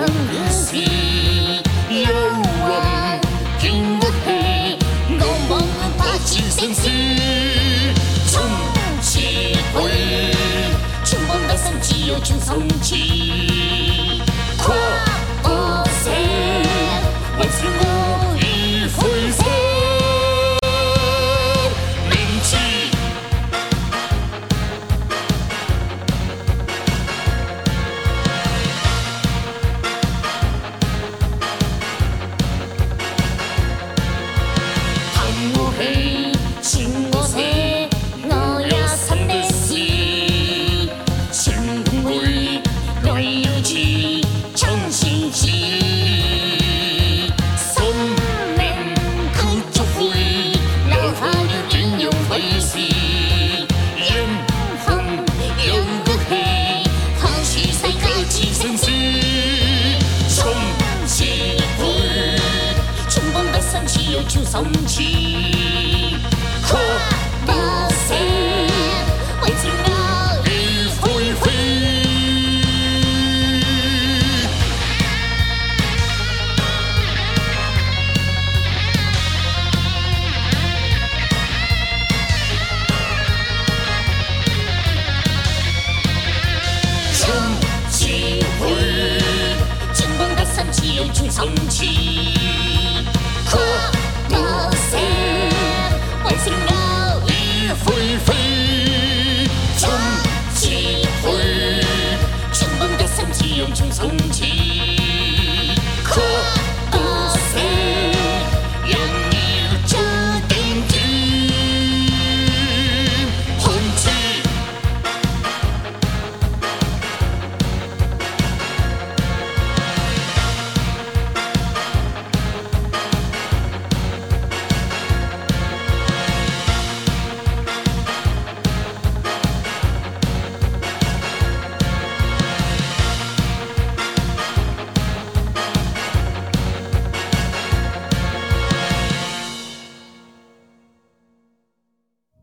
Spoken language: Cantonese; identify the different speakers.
Speaker 1: 日時，有人經過氣，我望大志盛世，從此去，全部的生只有全心志，跨過這為自我而揮灑。就心志，跨過這為自我而揮飛。從此去，全部的生只有全心志。跨過這為自我而揮飛，從此去，全部的心只有全心